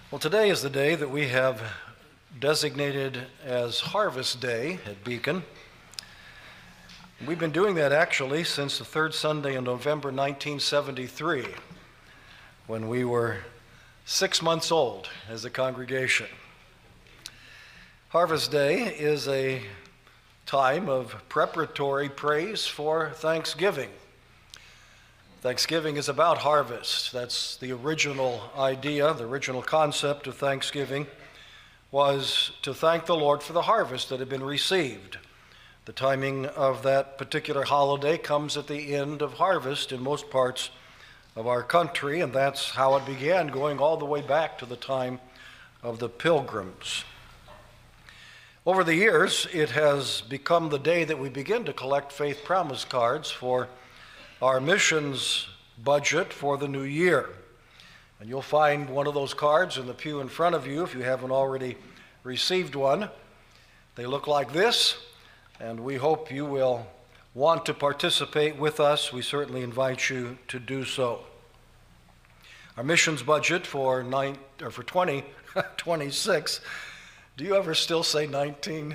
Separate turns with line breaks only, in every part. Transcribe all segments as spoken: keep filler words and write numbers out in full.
Well, today is the day that we have designated as Harvest Day at Beacon. We've been doing that actually since the third Sunday in November nineteen seventy-three, when we were six months old as a congregation. Harvest Day is a time of preparatory praise for Thanksgiving. Thanksgiving is about harvest. That's the original idea, the original concept of Thanksgiving was to thank the Lord for the harvest that had been received. The timing of that particular holiday comes at the end of harvest in most parts of our country, and that's how it began, going all the way back to the time of the Pilgrims. Over the years, it has become the day that we begin to collect faith promise cards for our missions budget for the new year. And you'll find one of those cards in the pew in front of you if you haven't already received one. They look like this, and we hope you will want to participate with us. We certainly invite you to do so. Our missions budget for nine or for twenty twenty-six. Do you ever still say nineteen?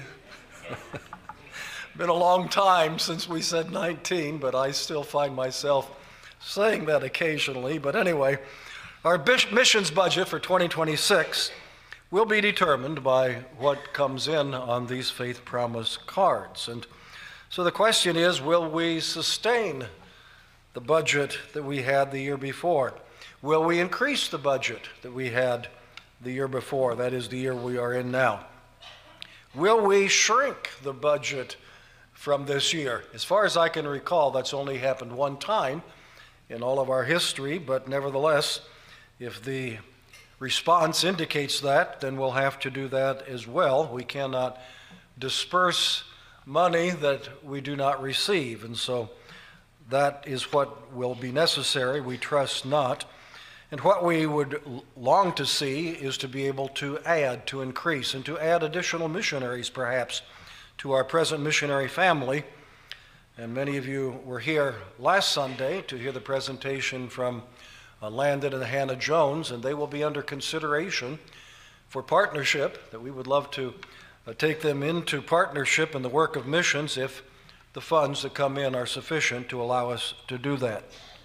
Been a long time since we said nineteen, but I still find myself saying that occasionally. But anyway, our missions budget for twenty twenty-six will be determined by what comes in on these faith promise cards. And so the question is, will we sustain the budget that we had the year before? Will we increase the budget that we had the year before? That is the year we are in now. Will we shrink the budget from this year? As far as I can recall, that's only happened one time in all of our history, but nevertheless, if the response indicates that, then we'll have to do that as well. We cannot disperse money that we do not receive, and so that is what will be necessary. We trust not. And what we would long to see is to be able to add, to increase, and to add additional missionaries perhaps to our present missionary family. And many of you were here last Sunday to hear the presentation from uh, Landon and Hannah Jones, and they will be under consideration for partnership, that we would love to uh, take them into partnership in the work of missions if the funds that come in are sufficient to allow us to do that.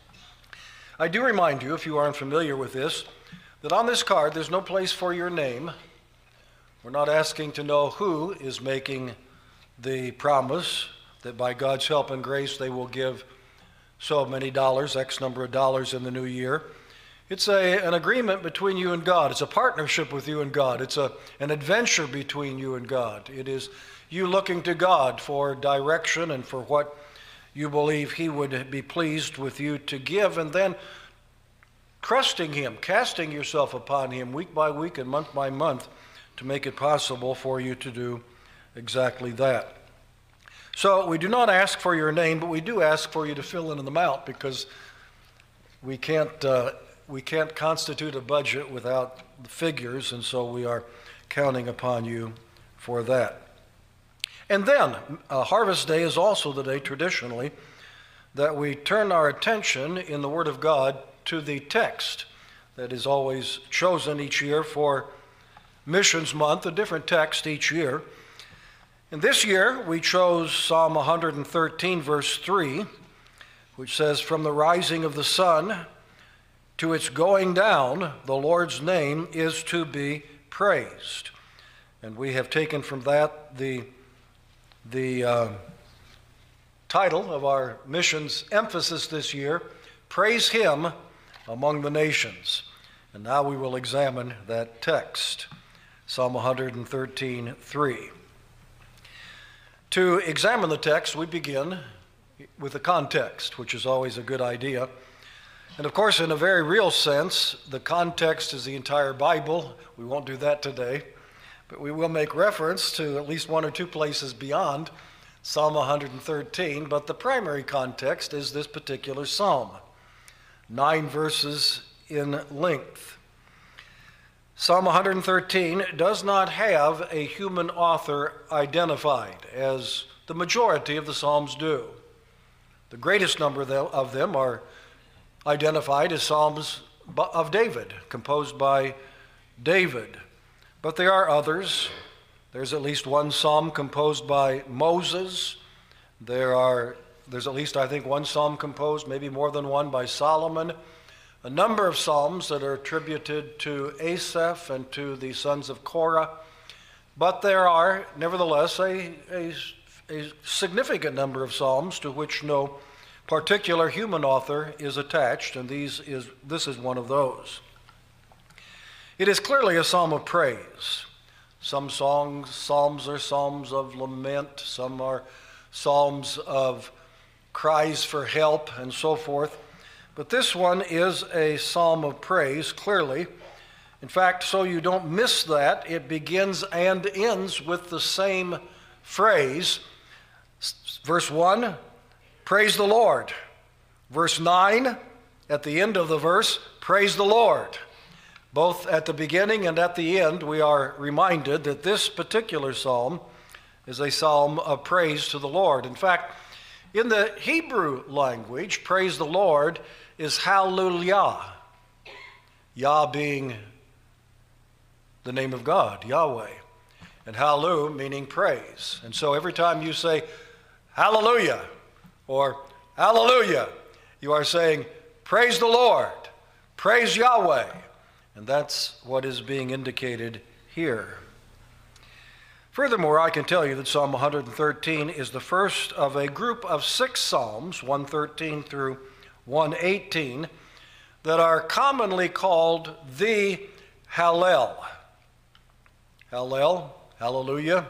I do remind you, if you aren't familiar with this, that on this card there's no place for your name. We're not asking to know who is making the promise that by God's help and grace they will give so many dollars, X number of dollars in the new year. It's a, an agreement between you and God. It's a partnership with you and God. It's a, an adventure between you and God. It is you looking to God for direction and for what you believe He would be pleased with you to give, and then trusting Him, casting yourself upon Him week by week and month by month to make it possible for you to do exactly that. So we do not ask for your name, but we do ask for you to fill in the amount, because we can't uh, we can't constitute a budget without the figures, and so we are counting upon you for that. And then uh, Harvest Day is also the day traditionally that we turn our attention in the Word of God to the text that is always chosen each year for Missions Month, a different text each year. And this year, we chose Psalm one hundred thirteen, verse three, which says, "From the rising of the sun to its going down, the Lord's name is to be praised." And we have taken from that the, the uh, title of our missions emphasis this year, "Praise Him Among the Nations." And now we will examine that text, Psalm one hundred thirteen, three. To examine the text, we begin with the context, which is always a good idea. And of course, in a very real sense, the context is the entire Bible. We won't do that today, but we will make reference to at least one or two places beyond Psalm one hundred thirteen, but the primary context is this particular psalm, nine verses in length. Psalm one hundred thirteen does not have a human author identified, as the majority of the Psalms do. The greatest number of them are identified as Psalms of David, composed by David. But there are others. There's at least one psalm composed by Moses. There are, there's at least, I think, one psalm composed, maybe more than one, by Solomon. A number of psalms that are attributed to Asaph and to the sons of Korah. But there are, nevertheless, a, a, a significant number of psalms to which no particular human author is attached, and these is, this is one of those. It is clearly a psalm of praise. Some songs, psalms are psalms of lament, some are psalms of cries for help, and so forth. But this one is a psalm of praise, clearly. In fact, so you don't miss that, it begins and ends with the same phrase. Verse one, praise the Lord. Verse nine, at the end of the verse, praise the Lord. Both at the beginning and at the end, we are reminded that this particular psalm is a psalm of praise to the Lord. In fact, in the Hebrew language, praise the Lord is hallelujah. Yah being the name of God, Yahweh, and hallelu meaning praise. And so every time you say hallelujah or hallelujah, you are saying praise the Lord, praise Yahweh. And that's what is being indicated here. Furthermore, I can tell you that Psalm one hundred thirteen is the first of a group of six psalms, one thirteen through one eighteen, that are commonly called the Hallel. Hallel, hallelujah,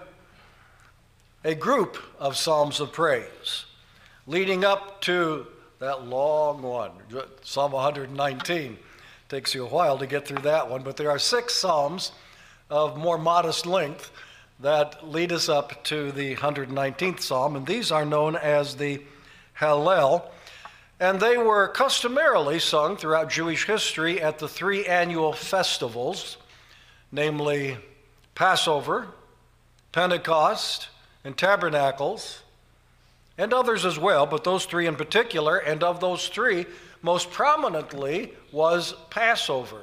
a group of psalms of praise, leading up to that long one, Psalm one hundred nineteen. Takes you a while to get through that one, but there are six psalms of more modest length that lead us up to the one hundred nineteenth psalm, and these are known as the Hallel, and they were customarily sung throughout Jewish history at the three annual festivals, namely Passover, Pentecost, and Tabernacles, and others as well, but those three in particular, and of those three, most prominently was Passover.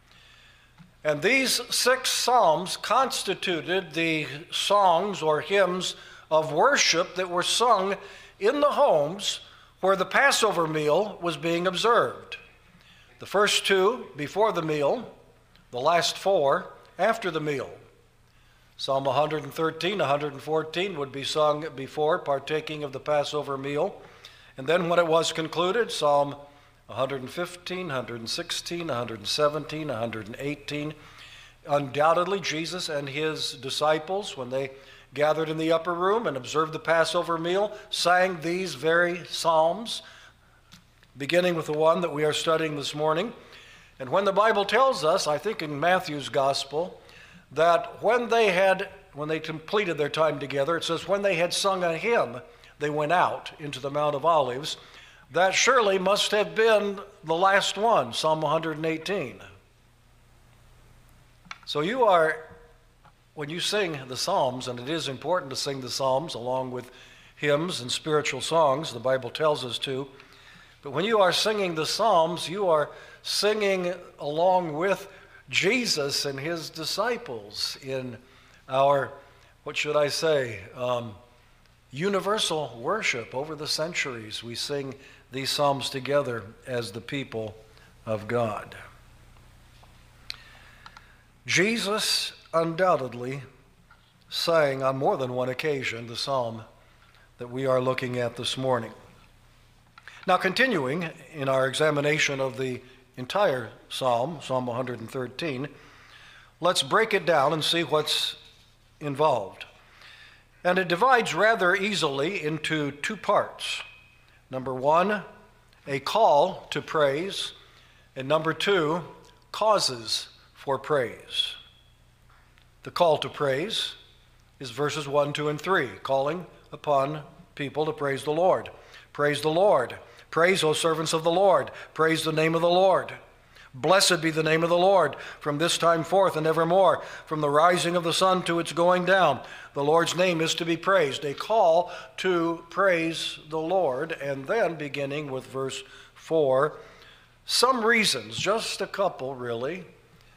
And these six psalms constituted the songs or hymns of worship that were sung in the homes where the Passover meal was being observed. The first two before the meal, the last four after the meal. Psalm one hundred thirteen, one hundred fourteen would be sung before partaking of the Passover meal. And then when it was concluded, Psalm one hundred fifteen, one hundred sixteen, one hundred seventeen, one hundred eighteen. Undoubtedly, Jesus and his disciples, when they gathered in the upper room and observed the Passover meal, sang these very psalms, beginning with the one that we are studying this morning. And when the Bible tells us, I think in Matthew's gospel, that when they had, when they completed their time together, it says when they had sung a hymn, they went out into the Mount of Olives. That surely must have been the last one, Psalm one hundred eighteen. So you are, when you sing the Psalms, and it is important to sing the Psalms along with hymns and spiritual songs, the Bible tells us to, but when you are singing the Psalms, you are singing along with Jesus and his disciples in our, what should I say, um, universal worship over the centuries. We sing these psalms together as the people of God. Jesus undoubtedly sang on more than one occasion the psalm that we are looking at this morning. Now, continuing in our examination of the entire psalm, Psalm one hundred thirteen, let's break it down and see what's involved. And it divides rather easily into two parts. Number one, a call to praise, and number two, causes for praise. The call to praise is verses one, two, and three, calling upon people to praise the Lord. Praise the Lord. Praise, O servants of the Lord. Praise the name of the Lord. Blessed be the name of the Lord from this time forth and evermore, from the rising of the sun to its going down. The Lord's name is to be praised. A call to praise the Lord. And then beginning with verse four, some reasons, just a couple really,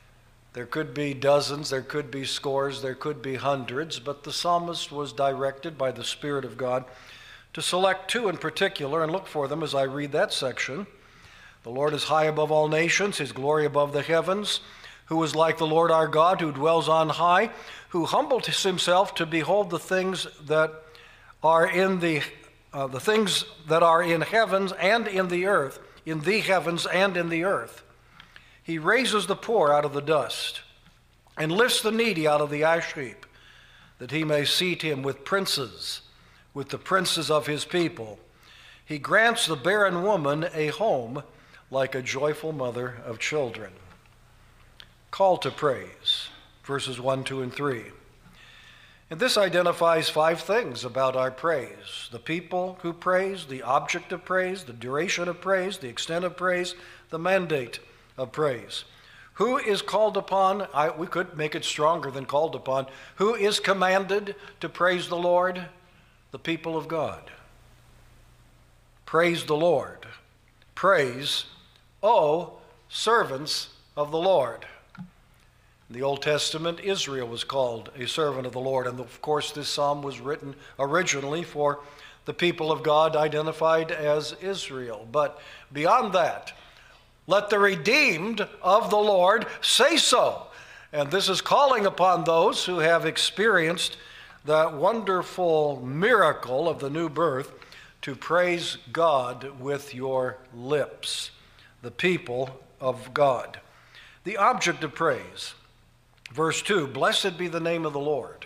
There could be dozens, there could be scores, there could be hundreds, but the psalmist was directed by the Spirit of God to select two in particular and look for them as I read that section. The Lord is high above all nations, his glory above the heavens. Who is like the Lord our God, who dwells on high, who humbled himself to behold the things that are in the uh, the things that are in heavens and in the earth, in the heavens and in the earth. He raises the poor out of the dust and lifts the needy out of the ash heap, that he may seat him with princes, with the princes of his people. He grants the barren woman a home like a joyful mother of children. Call to praise, verses one, two, and three. And this identifies five things about our praise: the people who praise, the object of praise, the duration of praise, the extent of praise, the mandate of praise. Who is called upon? I, we could make it stronger than called upon. Who is commanded to praise the Lord? The people of God. Praise the Lord. Praise, O servants of the Lord. In the Old Testament, Israel was called a servant of the Lord, and of course this psalm was written originally for the people of God identified as Israel. But beyond that, let the redeemed of the Lord say so. And this is calling upon those who have experienced that wonderful miracle of the new birth to praise God with your lips, the people of God. The object of praise. Verse two, blessed be the name of the Lord.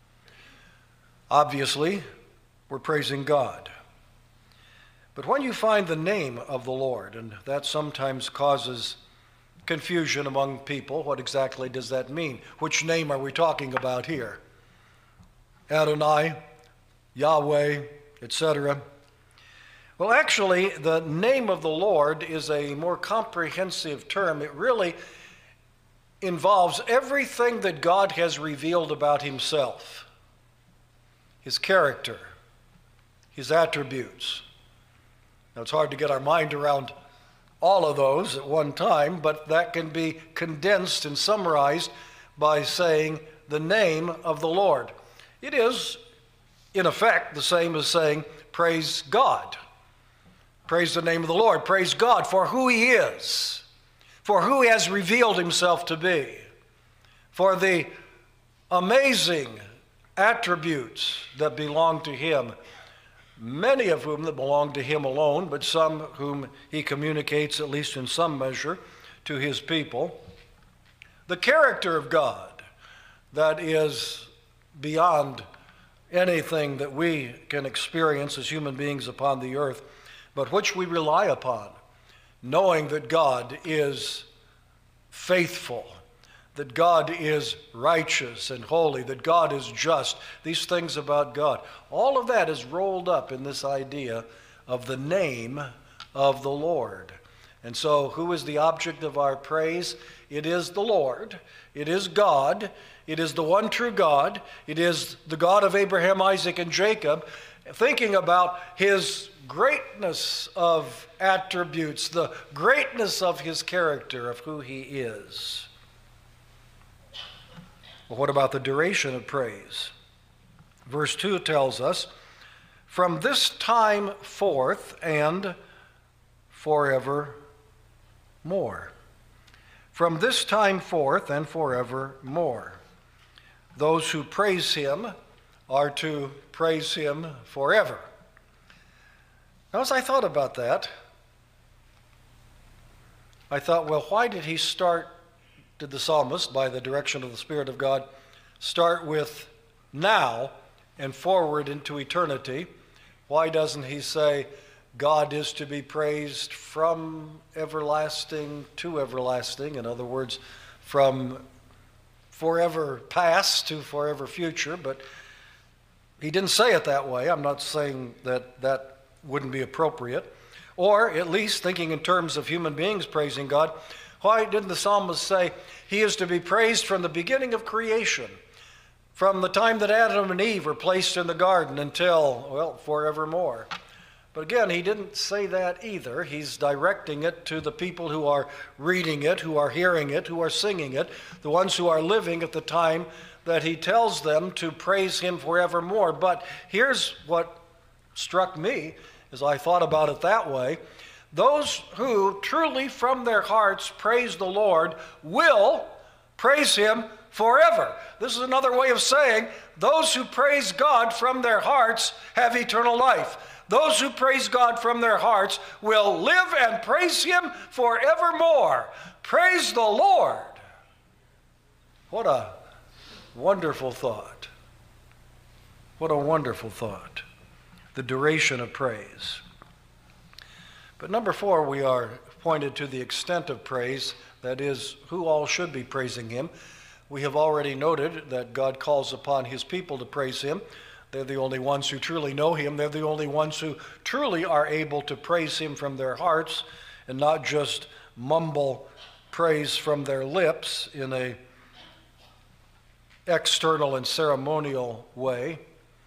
Obviously, we're praising God. But when you find the name of the Lord, and that sometimes causes confusion among people, what exactly does that mean? Which name are we talking about here? Adonai, Yahweh, et cetera. Well, actually, the name of the Lord is a more comprehensive term. It really involves everything that God has revealed about himself, his character, his attributes. Now, it's hard to get our mind around all of those at one time, but that can be condensed and summarized by saying the name of the Lord. It is, in effect, the same as saying, praise God. Praise the name of the Lord. Praise God for who he is, for who he has revealed himself to be, for the amazing attributes that belong to him, many of whom that belong to him alone, but some whom he communicates, at least in some measure, to his people. The character of God that is beyond anything that we can experience as human beings upon the earth, but which we rely upon, knowing that God is faithful, that God is righteous and holy, that God is just, these things about God. All of that is rolled up in this idea of the name of the Lord. And so who is the object of our praise? It is the Lord. It is God. It is the one true God. It is the God of Abraham, Isaac, and Jacob, thinking about his greatness of attributes, the greatness of his character, of who he is. Well, what about the duration of praise? Verse two tells us, from this time forth and forevermore. From this time forth and forevermore. Those who praise him are to praise him forever. Now, as I thought about that, I thought, well, why did he start, did the psalmist, by the direction of the Spirit of God, start with now and forward into eternity? Why doesn't he say, God is to be praised from everlasting to everlasting? In other words, from forever past to forever future. But he didn't say it that way. I'm not saying that that wouldn't be appropriate. Or at least thinking in terms of human beings praising God, why didn't the psalmist say he is to be praised from the beginning of creation, from the time that Adam and Eve were placed in the garden until, well, forevermore? But again, he didn't say that either. He's directing it to the people who are reading it, who are hearing it, who are singing it, the ones who are living at the time that he tells them to praise him forevermore. But here's what struck me as I thought about it that way. Those who truly from their hearts praise the Lord will praise him forever. This is another way of saying those who praise God from their hearts have eternal life. Those who praise God from their hearts will live and praise him forevermore. Praise the Lord. What a wonderful thought. What a wonderful thought. The duration of praise. But number four, we are pointed to the extent of praise, that is, who all should be praising him. We have already noted that God calls upon his people to praise him. They're the only ones who truly know him. They're the only ones who truly are able to praise him from their hearts and not just mumble praise from their lips in a external and ceremonial way.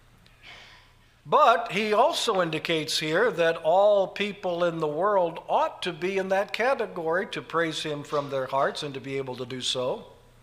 But he also indicates here that all people in the world ought to be in that category to praise him from their hearts and to be able to do so.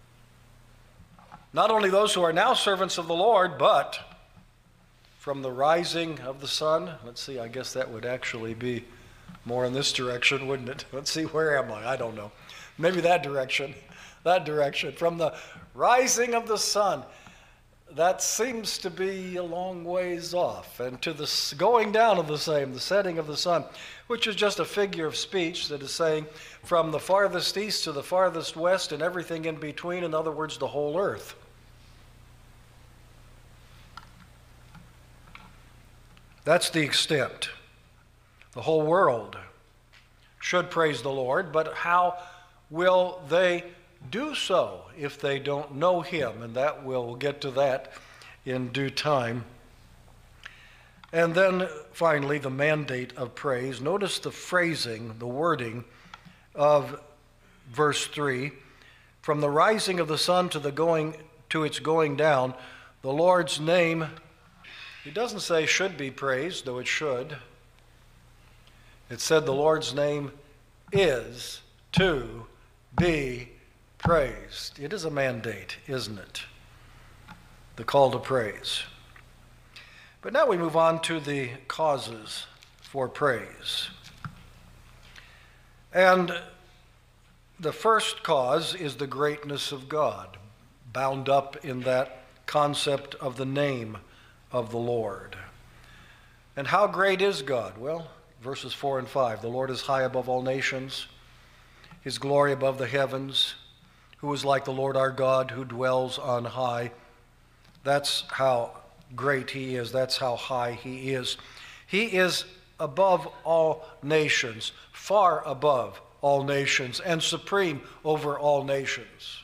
Not only those who are now servants of the Lord, but from the rising of the sun. Let's see, I guess that would actually be more in this direction, wouldn't it? Let's see, where am I? I don't know. Maybe that direction. That direction. From the rising of the sun. That seems to be a long ways off. And to the going down of the same, the setting of the sun, which is just a figure of speech that is saying from the farthest east to the farthest west and everything in between, in other words, the whole earth. That's the extent. The whole world should praise the Lord, but how will they do so if they don't know him? And that we'll get to that in due time. And then finally, the mandate of praise. Notice the phrasing, the wording of verse three. From the rising of the sun to the going to its going down, the Lord's name, he doesn't say should be praised, though it should. It said the Lord's name is to be praised. It is a mandate, isn't it? The call to praise. But now we move on to the causes for praise. And the first cause is the greatness of God, bound up in that concept of the name of the Lord. And how great is God? Well, verses four and five. The Lord is high above all nations, his glory above the heavens. Who is like the Lord our God, who dwells on high? That's how great he is. That's how high he is. He is above all nations, far above all nations, and supreme over all nations.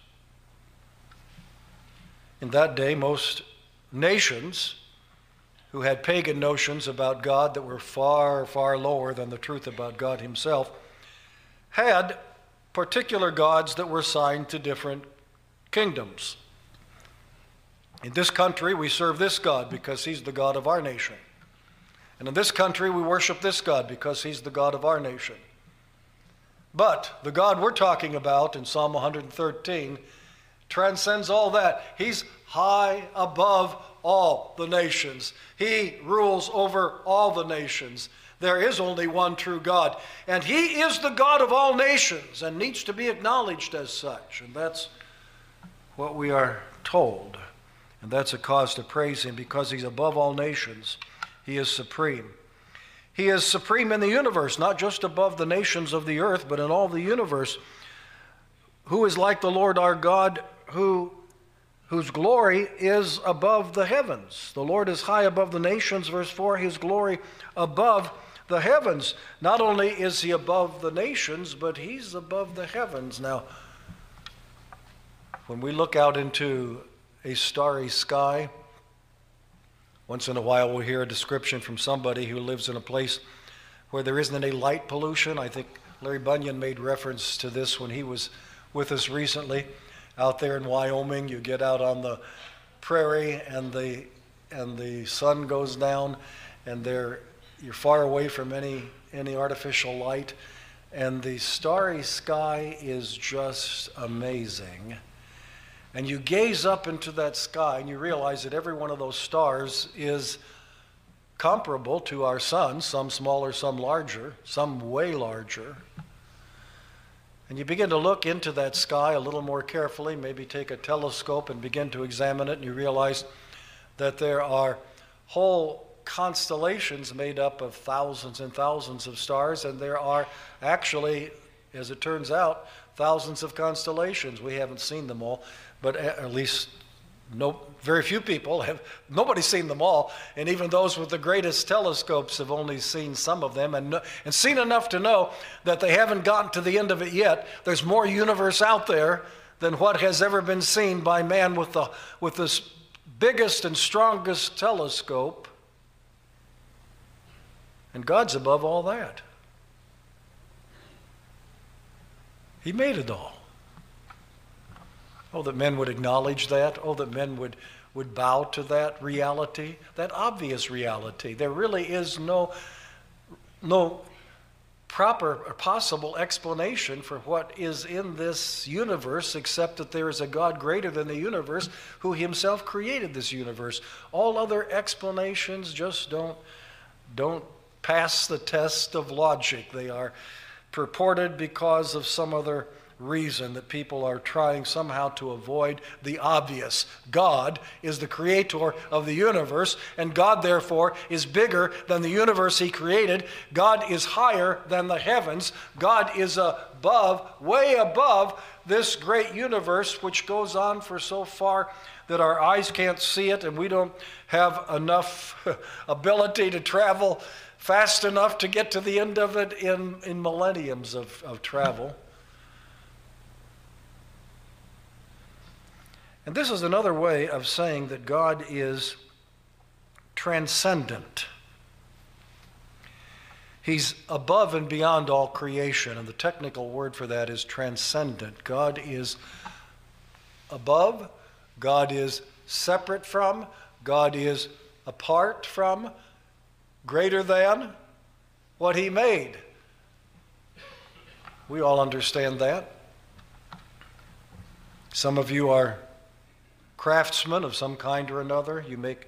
In that day, most nations who had pagan notions about God that were far, far lower than the truth about God himself had particular gods that were assigned to different kingdoms. In this country, we serve this God because he's the God of our nation. And in this country, we worship this God because he's the God of our nation. But the God we're talking about in Psalm one hundred thirteen transcends all that. He's high above all the nations. He rules over all the nations. There is only one true God, and he is the God of all nations and needs to be acknowledged as such. And that's what we are told. And that's a cause to praise him because he's above all nations. He is supreme. He is supreme in the universe, not just above the nations of the earth, but in all the universe. Who is like the Lord our God, who whose glory is above the heavens? The Lord is high above the nations, verse four, his glory above the heavens. Not only is he above the nations, but he's above the heavens. Now, when we look out into a starry sky, once in a while we'll hear a description from somebody who lives in a place where there isn't any light pollution. I think Larry Bunyan made reference to this when he was with us recently. Out there in Wyoming, you get out on the prairie and the and the sun goes down, and there you're far away from any, any artificial light, and the starry sky is just amazing. And you gaze up into that sky and you realize that every one of those stars is comparable to our sun, some smaller, some larger, some way larger. And you begin to look into that sky a little more carefully, maybe take a telescope and begin to examine it, and you realize that there are whole constellations made up of thousands and thousands of stars, and there are actually, as it turns out, thousands of constellations. We haven't seen them all, but at least no, very few people have, nobody's seen them all, and even those with the greatest telescopes have only seen some of them, and, and seen enough to know that they haven't gotten to the end of it yet. There's more universe out there than what has ever been seen by man with the with this biggest and strongest telescope, and God's above all that. He made it all. Oh, that men would acknowledge that. Oh, that men would, would bow to that reality, that obvious reality. There really is no, no proper or possible explanation for what is in this universe, except that there is a God greater than the universe who himself created this universe. All other explanations just don't, don't pass the test of logic. They are purported because of some other reason that people are trying somehow to avoid the obvious. God is the creator of the universe, and God therefore is bigger than the universe he created. God is higher than the heavens. God is above, way above this great universe, which goes on for so far that our eyes can't see it, and we don't have enough ability to travel fast enough to get to the end of it in, in millenniums of, of travel. And this is another way of saying that God is transcendent. He's above and beyond all creation, and the technical word for that is transcendent. God is above, God is separate from, God is apart from, greater than what he made. We all understand that. Some of you are craftsmen of some kind or another. You make,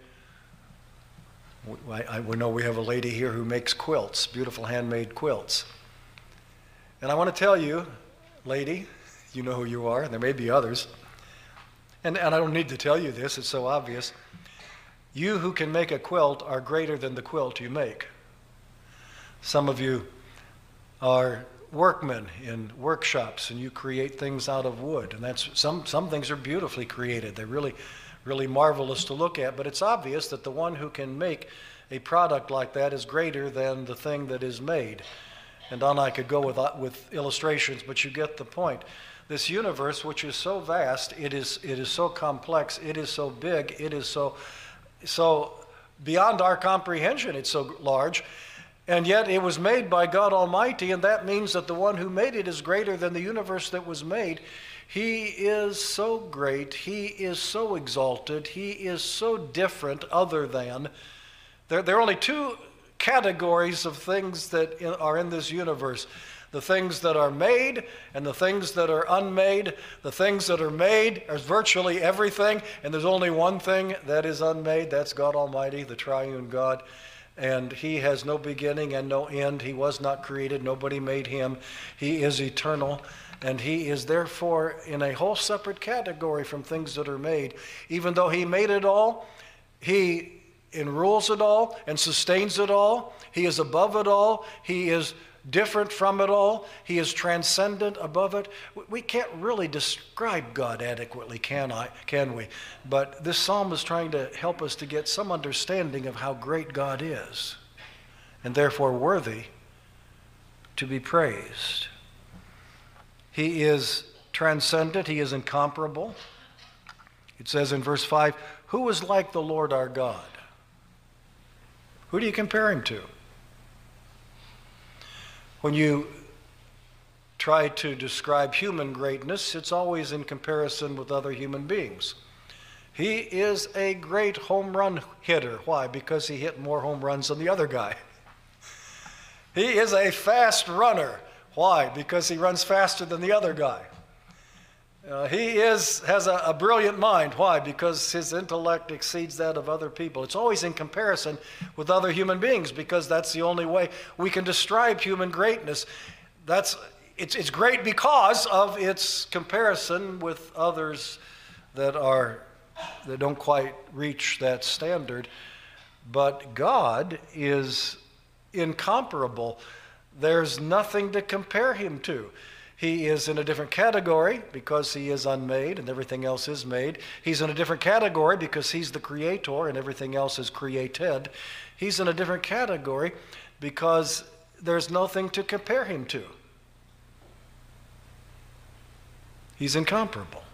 I, I know we have a lady here who makes quilts, beautiful handmade quilts. And I want to tell you, lady, you know who you are, and there may be others, and, and I don't need to tell you this, it's so obvious. You who can make a quilt are greater than the quilt you make. Some of you are workmen in workshops, and you create things out of wood, and that's some some things are beautifully created. They're really really marvelous to look at, but it's obvious that the one who can make a product like that is greater than the thing that is made. And on I could go with with illustrations, but you get the point. This universe, which is so vast, it is it is so complex, it is so big, it is so so beyond our comprehension, it's so large. And yet it was made by God Almighty, and that means that the one who made it is greater than the universe that was made. He is so great, he is so exalted, he is so different other than. There, there are only two categories of things that in, are in this universe. The things that are made and the things that are unmade. The things that are made are virtually everything, and there's only one thing that is unmade. That's God Almighty, the triune God. And he has no beginning and no end. He was not created. Nobody made him. He is eternal. And he is therefore in a whole separate category from things that are made. Even though he made it all, he enrules it all and sustains it all. He is above it all. He is different from it all. He is transcendent above it. We can't really describe God adequately, can I? Can we? But this psalm is trying to help us to get some understanding of how great God is, and therefore worthy to be praised. He is transcendent. He is incomparable. It says in verse five, "Who is like the Lord our God?" Who do you compare him to? When you try to describe human greatness, it's always in comparison with other human beings. He is a great home run hitter. Why? Because he hit more home runs than the other guy. He is a fast runner. Why? Because he runs faster than the other guy. Uh, he is has a, a brilliant mind. Why? Because his intellect exceeds that of other people. It's always in comparison with other human beings, because that's the only way we can describe human greatness. That's it's it's great because of its comparison with others that are that don't quite reach that standard. But God is incomparable. There's nothing to compare him to. He is in a different category because he is unmade and everything else is made. He's in a different category because he's the creator and everything else is created. He's in a different category because there's nothing to compare him to. He's incomparable.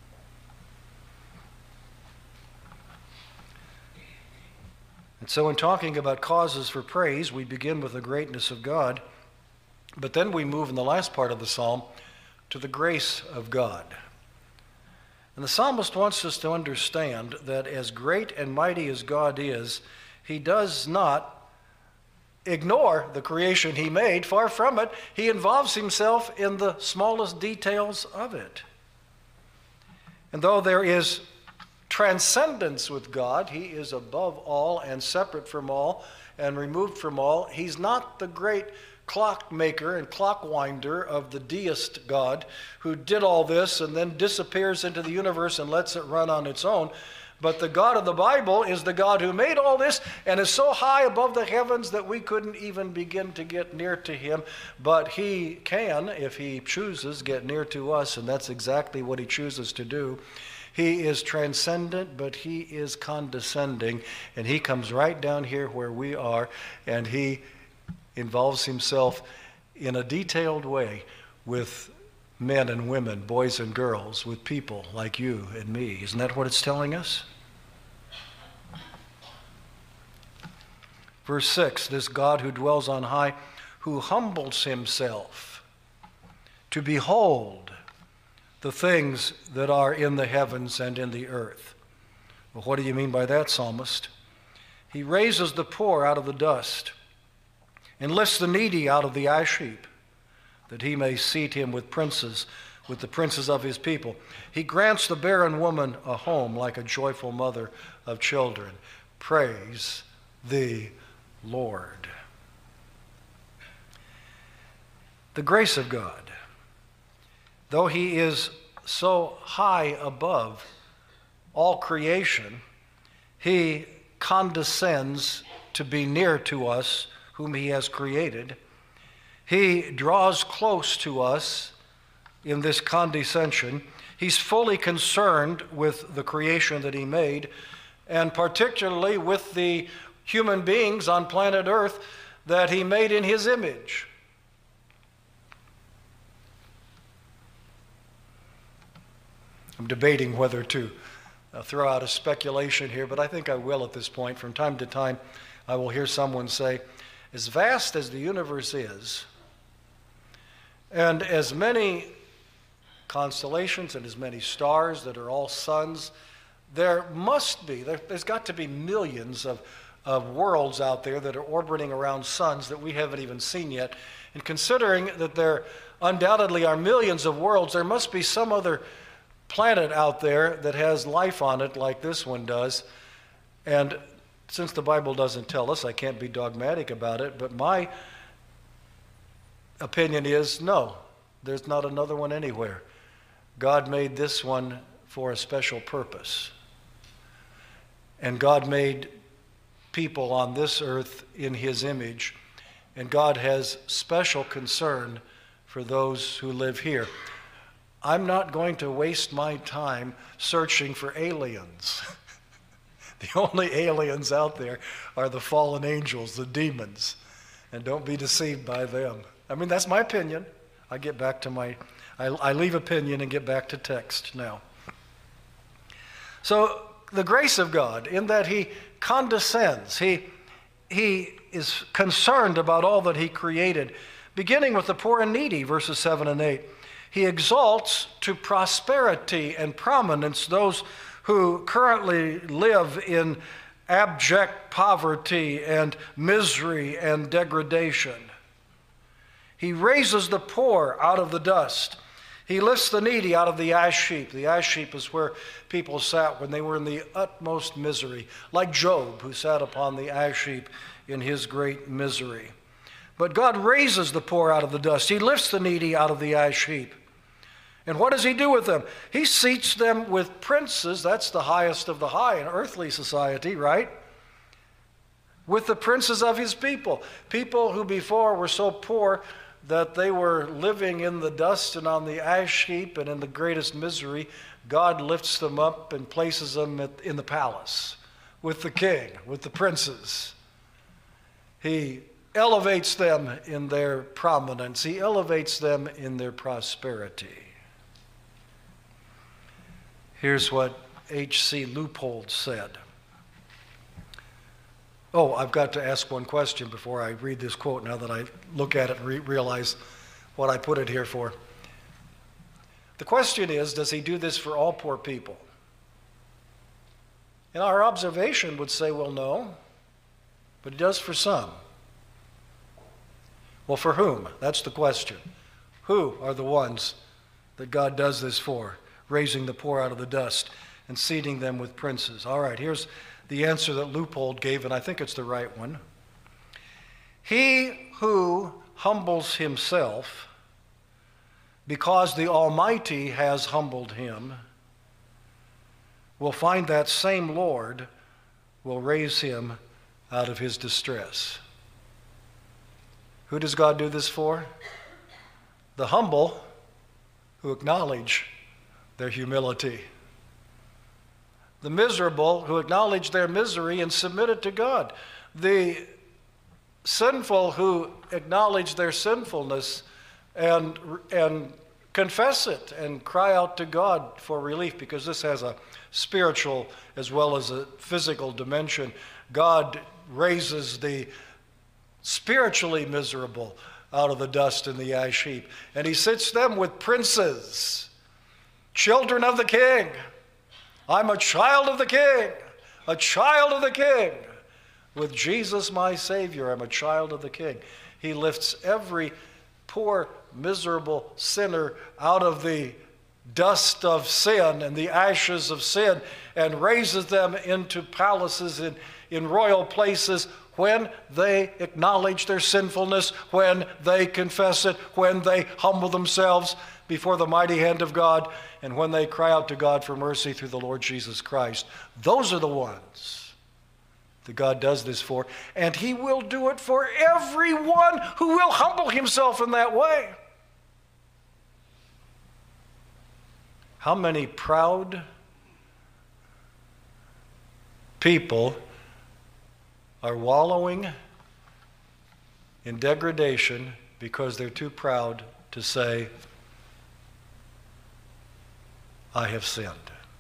And so in talking about causes for praise, we begin with the greatness of God. But then we move in the last part of the psalm to the grace of God. And the psalmist wants us to understand that as great and mighty as God is, he does not ignore the creation he made. Far from it. He involves himself in the smallest details of it. And though there is transcendence with God, he is above all and separate from all and removed from all. He's not the great clockmaker and clockwinder of the deist God who did all this and then disappears into the universe and lets it run on its own. But the God of the Bible is the God who made all this and is so high above the heavens that we couldn't even begin to get near to him. But he can, if he chooses, get near to us, and that's exactly what he chooses to do. He is transcendent, but he is condescending, and he comes right down here where we are, and he involves himself in a detailed way with men and women, boys and girls, with people like you and me. Isn't that what it's telling us? Verse six, this God who dwells on high, who humbles himself to behold the things that are in the heavens and in the earth. Well, what do you mean by that, psalmist? He raises the poor out of the dust and lifts the needy out of the ash heap, that he may seat him with princes, with the princes of his people. He grants the barren woman a home like a joyful mother of children. Praise thee, Lord. The grace of God, though he is so high above all creation, he condescends to be near to us whom he has created. He draws close to us in this condescension. He's fully concerned with the creation that he made, and particularly with the human beings on planet Earth that he made in his image. I'm debating whether to uh, throw out a speculation here, but I think I will at this point. From time to time, I will hear someone say, as vast as the universe is, and as many constellations and as many stars that are all suns, there must be, there, there's got to be millions of, of worlds out there that are orbiting around suns that we haven't even seen yet. And considering that there undoubtedly are millions of worlds, there must be some other planet out there that has life on it like this one does. And since the Bible doesn't tell us, I can't be dogmatic about it, but my opinion is no, there's not another one anywhere. God made this one for a special purpose. And God made people on this earth in his image, and God has special concern for those who live here. I'm not going to waste my time searching for aliens. The only aliens out there are the fallen angels, the demons, and don't be deceived by them. I mean, that's my opinion. I get back to my, I, I leave opinion and get back to text now. So the grace of God, in that he condescends, he, he is concerned about all that he created, beginning with the poor and needy, verses seven and eight. He exalts to prosperity and prominence those who currently live in abject poverty and misery and degradation. He raises the poor out of the dust. He lifts the needy out of the ash heap. The ash heap is where people sat when they were in the utmost misery, like Job, who sat upon the ash heap in his great misery. But God raises the poor out of the dust. He lifts the needy out of the ash heap. And what does he do with them? He seats them with princes. That's the highest of the high in earthly society, right? With the princes of his people. People who before were so poor that they were living in the dust and on the ash heap and in the greatest misery. God lifts them up and places them in the palace with the king, with the princes. He elevates them in their prominence. He elevates them in their prosperity. Here's what H C Leupold said. Oh, I've got to ask one question before I read this quote now that I look at it and re- realize what I put it here for. The question is, does he do this for all poor people? And our observation would say, well, no, but he does for some. Well, for whom? That's the question. Who are the ones that God does this for, raising the poor out of the dust and seating them with princes? All right, here's the answer that Leupold gave, and I think it's the right one. He who humbles himself because the Almighty has humbled him will find that same Lord will raise him out of his distress. Who does God do this for? The humble who acknowledge their humility. The miserable who acknowledge their misery and submit it to God. The sinful who acknowledge their sinfulness and, and confess it and cry out to God for relief, because this has a spiritual as well as a physical dimension. God raises the spiritually miserable out of the dust and the ash heap, and he sits them with princes, children of the king. I'm a child of the king, a child of the king. With Jesus, my Savior, I'm a child of the king. He lifts every poor, miserable sinner out of the dust of sin and the ashes of sin and raises them into palaces in, in royal places when they acknowledge their sinfulness, when they confess it, when they humble themselves before the mighty hand of God, and when they cry out to God for mercy through the Lord Jesus Christ. Those are the ones that God does this for, and he will do it for everyone who will humble himself in that way. How many proud people are wallowing in degradation because they're too proud to say, I have sinned.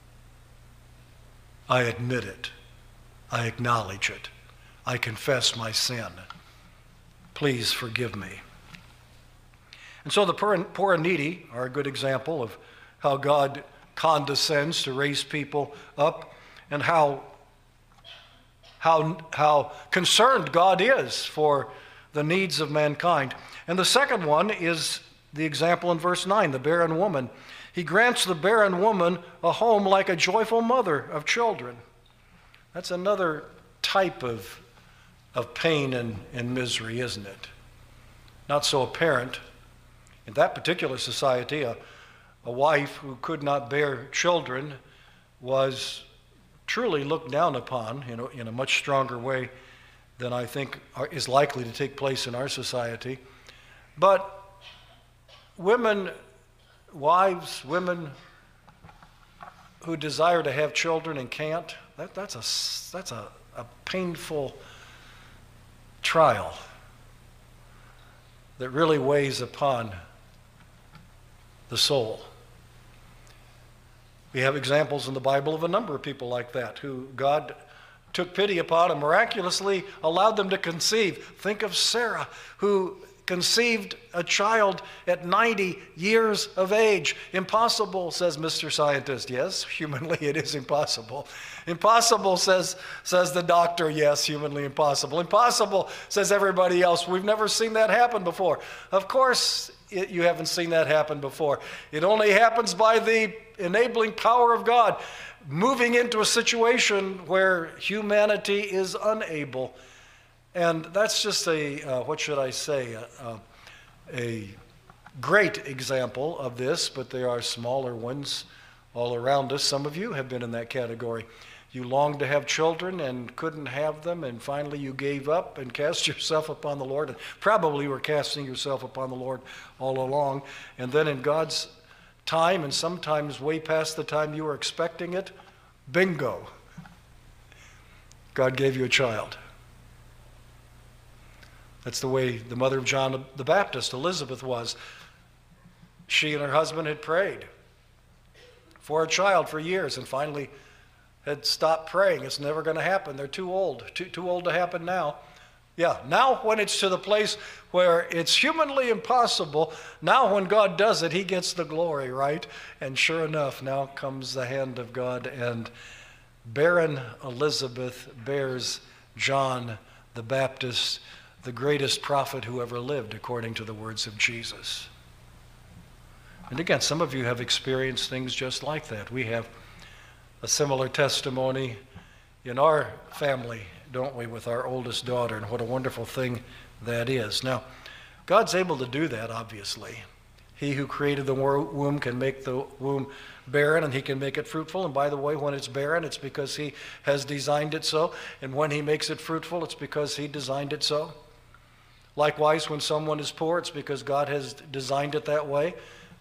I admit it. I acknowledge it. I confess my sin. Please forgive me. And so the poor and, poor and needy are a good example of how God condescends to raise people up and how, how, how concerned God is for the needs of mankind. And the second one is the example in verse nine, the barren woman. He grants the barren woman a home like a joyful mother of children. That's another type of, of pain and, and misery, isn't it? Not so apparent. In that particular society, a, a wife who could not bear children was truly looked down upon, you know, in a much stronger way than I think are, is likely to take place in our society. But women, wives, women who desire to have children and can't, that, that's a, that's a, a painful trial that really weighs upon the soul. We have examples in the Bible of a number of people like that who God took pity upon and miraculously allowed them to conceive. Think of Sarah, who conceived a child at ninety years of age. Impossible, says Mister Scientist. Yes, humanly it is impossible. Impossible, says, says the doctor. Yes, humanly impossible. Impossible, says everybody else. We've never seen that happen before. Of course, it, you haven't seen that happen before. It only happens by the enabling power of God, moving into a situation where humanity is unable. And that's just a, uh, what should I say, uh, a great example of this, but there are smaller ones all around us. Some of you have been in that category. You longed to have children and couldn't have them, and finally you gave up and cast yourself upon the Lord, and probably were casting yourself upon the Lord all along. And then in God's time, and sometimes way past the time you were expecting it, bingo, God gave you a child. That's the way the mother of John the Baptist, Elizabeth, was. She and her husband had prayed for a child for years and finally had stopped praying. It's never going to happen. They're too old, too, too old to happen now. Yeah, now when it's to the place where it's humanly impossible, now when God does it, he gets the glory, right? And sure enough, now comes the hand of God, and barren Elizabeth bears John the Baptist, the greatest prophet who ever lived, according to the words of Jesus. And again, some of you have experienced things just like that. We have a similar testimony in our family, don't we, with our oldest daughter, and what a wonderful thing that is. Now, God's able to do that, obviously. He who created the womb can make the womb barren, and he can make it fruitful. And by the way, when it's barren, it's because he has designed it so. And when he makes it fruitful, it's because he designed it so. Likewise, when someone is poor, it's because God has designed it that way.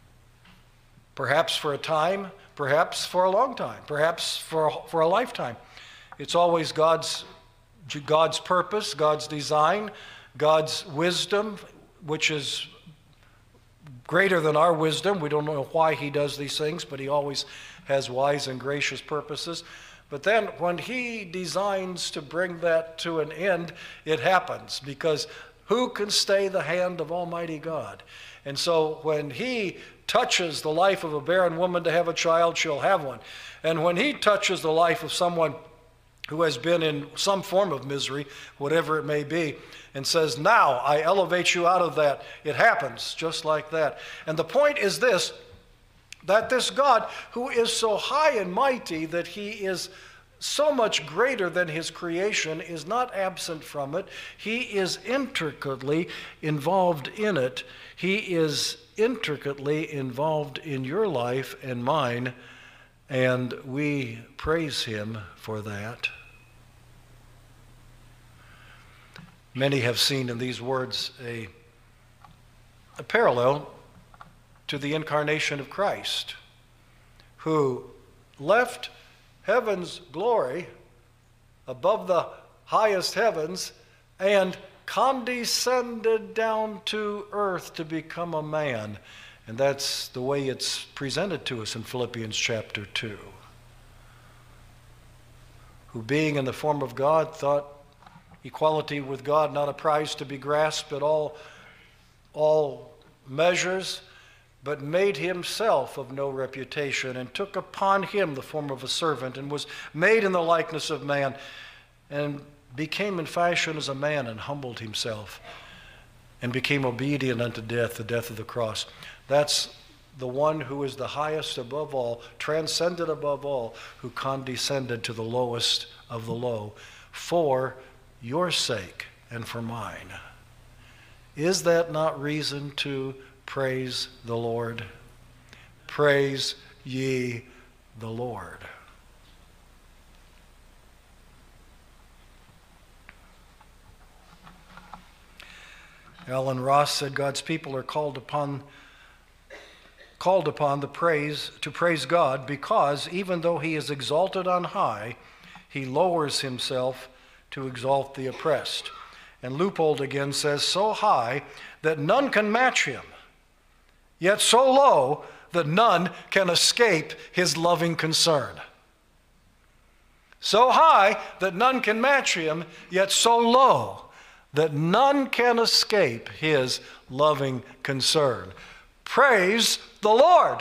Perhaps for a time, perhaps for a long time, perhaps for a, for a lifetime. It's always God's, God's purpose, God's design, God's wisdom, which is greater than our wisdom. We don't know why he does these things, but he always has wise and gracious purposes. But then when he designs to bring that to an end, it happens, because who can stay the hand of Almighty God? And so when he touches the life of a barren woman to have a child, she'll have one. And when he touches the life of someone who has been in some form of misery, whatever it may be, and says, now I elevate you out of that, it happens just like that. And the point is this, that this God, who is so high and mighty that he is so much greater than his creation, is not absent from it. He is intricately involved in it. He is intricately involved in your life and mine, and we praise him for that. Many have seen in these words a, a parallel to the incarnation of Christ, who left heaven's glory above the highest heavens and condescended down to earth to become a man. And that's the way it's presented to us in Philippians chapter two. Who, being in the form of God, thought equality with God not a prize to be grasped at all, all measures, but made himself of no reputation, and took upon him the form of a servant, and was made in the likeness of man, and became in fashion as a man, and humbled himself, and became obedient unto death, the death of the cross. That's the one who is the highest above all, transcended above all, who condescended to the lowest of the low, for your sake and for mine. Is that not reason to praise the Lord? Praise ye the Lord. Alan Ross said God's people are called upon called upon the praise to praise God, because even though he is exalted on high, he lowers himself to exalt the oppressed. And Leupold again says, so high that none can match him, yet so low that none can escape his loving concern. So high that none can match him, yet so low that none can escape his loving concern. Praise the Lord.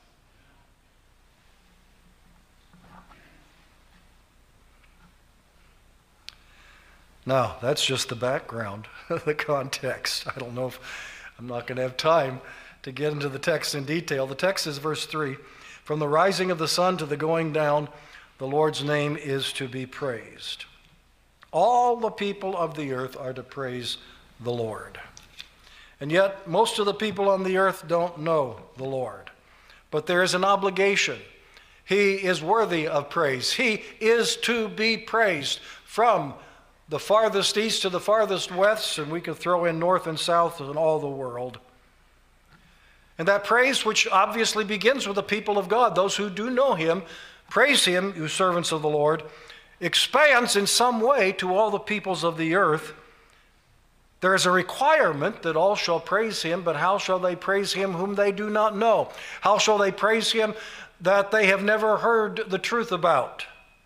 Now, that's just the background, the context. I don't know if I'm not going to have time to get into the text in detail. The text is verse three. From the rising of the sun to the going down, the Lord's name is to be praised. All the people of the earth are to praise the Lord. And yet, most of the people on the earth don't know the Lord. But there is an obligation. He is worthy of praise. He is to be praised from the farthest east to the farthest west, and we can throw in north and south and all the world. And that praise, which obviously begins with the people of God, those who do know him, praise him, you servants of the Lord, expands in some way to all the peoples of the earth. There is a requirement that all shall praise him, but how shall they praise him whom they do not know? How shall they praise him that they have never heard the truth about?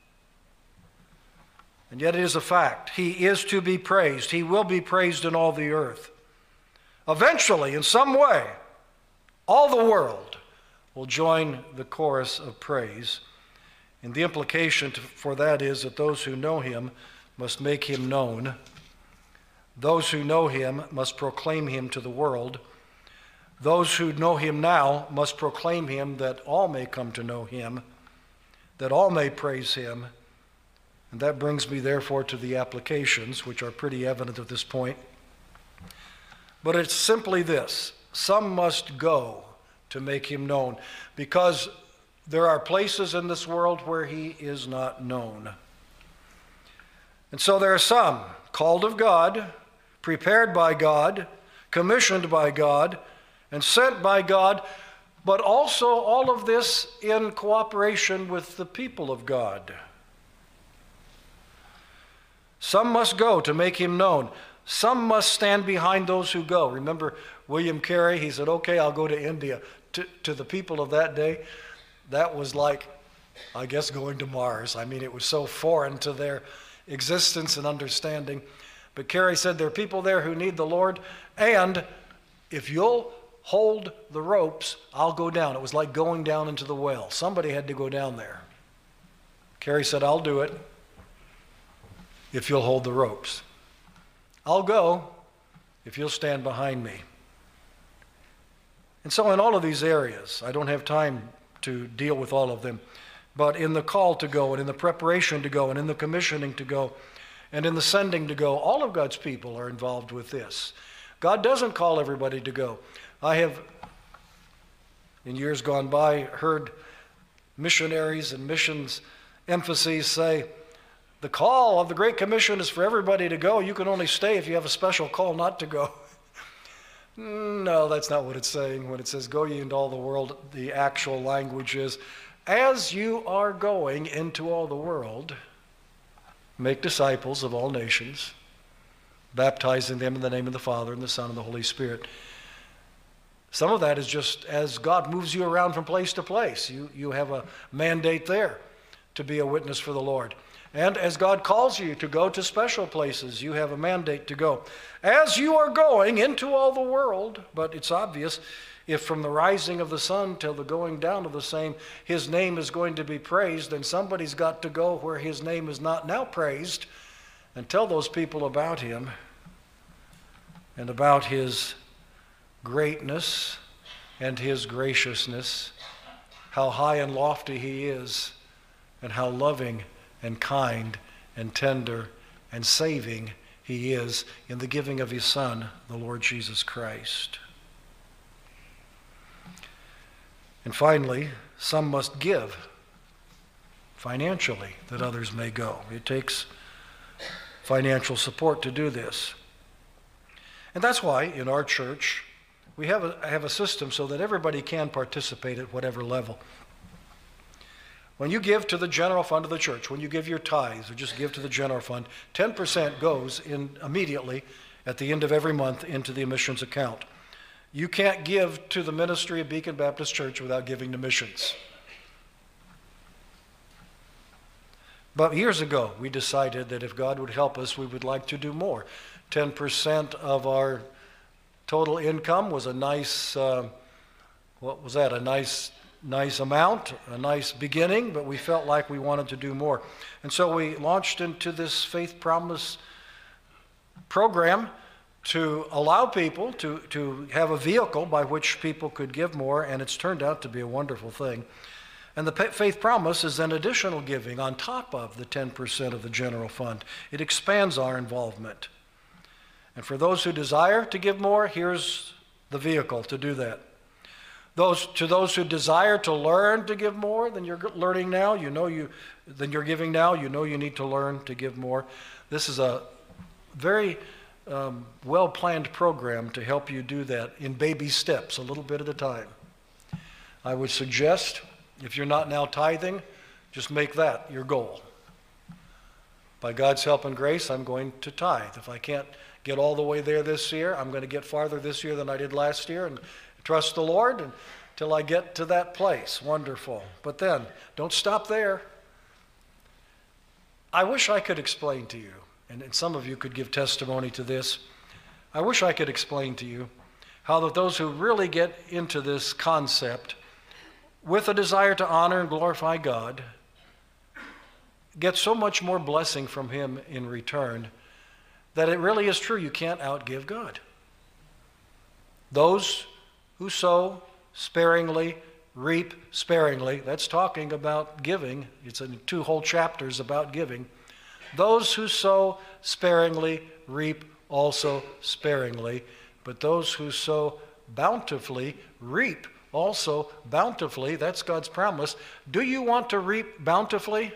And yet it is a fact. He is to be praised. He will be praised in all the earth. Eventually, in some way, all the world will join the chorus of praise. And the implication for that is that those who know him must make him known. Those who know him must proclaim him to the world. Those who know him now must proclaim him, that all may come to know him, that all may praise him. And that brings me, therefore, to the applications, which are pretty evident at this point. But it's simply this. Some must go to make him known, because there are places in this world where he is not known. And so there are some called of God, prepared by God, commissioned by God, and sent by God, but also all of this in cooperation with the people of God. Some must go to make him known. Some must stand behind those who go. Remember William Carey, he said, okay, I'll go to India. To, to the people of that day, that was like, I guess, going to Mars. I mean, it was so foreign to their existence and understanding. But Carey said, there are people there who need the Lord, and if you'll hold the ropes, I'll go down. It was like going down into the well. Somebody had to go down there. Carey said, I'll do it if you'll hold the ropes. I'll go if you'll stand behind me. And so in all of these areas, I don't have time to deal with all of them, but in the call to go, and in the preparation to go, and in the commissioning to go, and in the sending to go, all of God's people are involved with this. God doesn't call everybody to go. I have, in years gone by, heard missionaries and missions emphases say, the call of the Great Commission is for everybody to go. You can only stay if you have a special call not to go. No, that's not what it's saying. When it says, go ye into all the world, the actual language is, as you are going into all the world, make disciples of all nations, baptizing them in the name of the Father and the Son and the Holy Spirit. Some of that is just as God moves you around from place to place. You, you have a mandate there to be a witness for the Lord. And as God calls you to go to special places, you have a mandate to go. As you are going into all the world, but it's obvious, if from the rising of the sun till the going down of the same, his name is going to be praised, then somebody's got to go where his name is not now praised and tell those people about him and about his greatness and his graciousness, how high and lofty he is, and how loving and kind and tender and saving he is in the giving of his Son, the Lord Jesus Christ. And finally, some must give financially that others may go. It takes financial support to do this. And that's why in our church we have a, have a system so that everybody can participate at whatever level. When you give to the general fund of the church, when you give your tithes or just give to the general fund, ten percent goes in immediately at the end of every month into the missions account. You can't give to the ministry of Beacon Baptist Church without giving to missions. But years ago, we decided that if God would help us, we would like to do more ten percent of our total income was a nice, uh, what was that, a nice, nice amount, a nice beginning, but we felt like we wanted to do more. And so we launched into this Faith Promise program to allow people to, to have a vehicle by which people could give more, and it's turned out to be a wonderful thing. And the Faith Promise is an additional giving on top of the ten percent of the general fund. It expands our involvement. And for those who desire to give more, here's the vehicle to do that. Those, to those who desire to learn to give more than you're learning now, you know you, than you're giving now, you know you need to learn to give more. This is a very um, well-planned program to help you do that in baby steps, a little bit at a time. I would suggest, if you're not now tithing, just make that your goal. By God's help and grace, I'm going to tithe. If I can't get all the way there this year, I'm going to get farther this year than I did last year, and trust the Lord until I get to that place. Wonderful. But then, don't stop there. I wish I could explain to you, and some of you could give testimony to this. I wish I could explain to you how that those who really get into this concept with a desire to honor and glorify God get so much more blessing from Him in return that it really is true. You can't outgive God. Those who sow sparingly reap sparingly. That's talking about giving. It's in two whole chapters about giving. Those who sow sparingly reap also sparingly, but those who sow bountifully reap also bountifully. That's God's promise. Do you want to reap bountifully?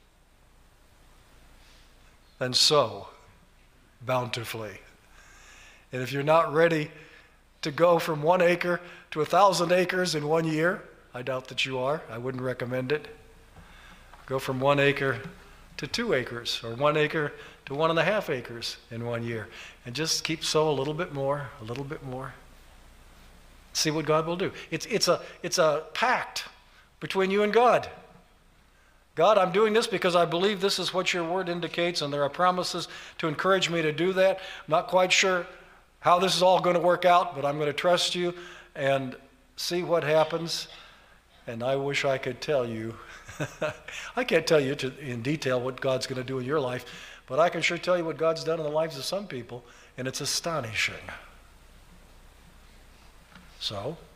Then sow bountifully. And if you're not ready to go from one acre to a thousand acres in one year, I doubt that you are. I wouldn't recommend it. Go from one acre to two acres, or one acre to one and a half acres in one year. And just keep sow a little bit more, a little bit more. See what God will do. It's, it's, a, it's a pact between you and God. God, I'm doing this because I believe this is what your word indicates, and there are promises to encourage me to do that. I'm not quite sure how this is all going to work out, but I'm going to trust you and see what happens. And I wish I could tell you. I can't tell you to, in detail what God's going to do in your life, but I can sure tell you what God's done in the lives of some people, and it's astonishing. So,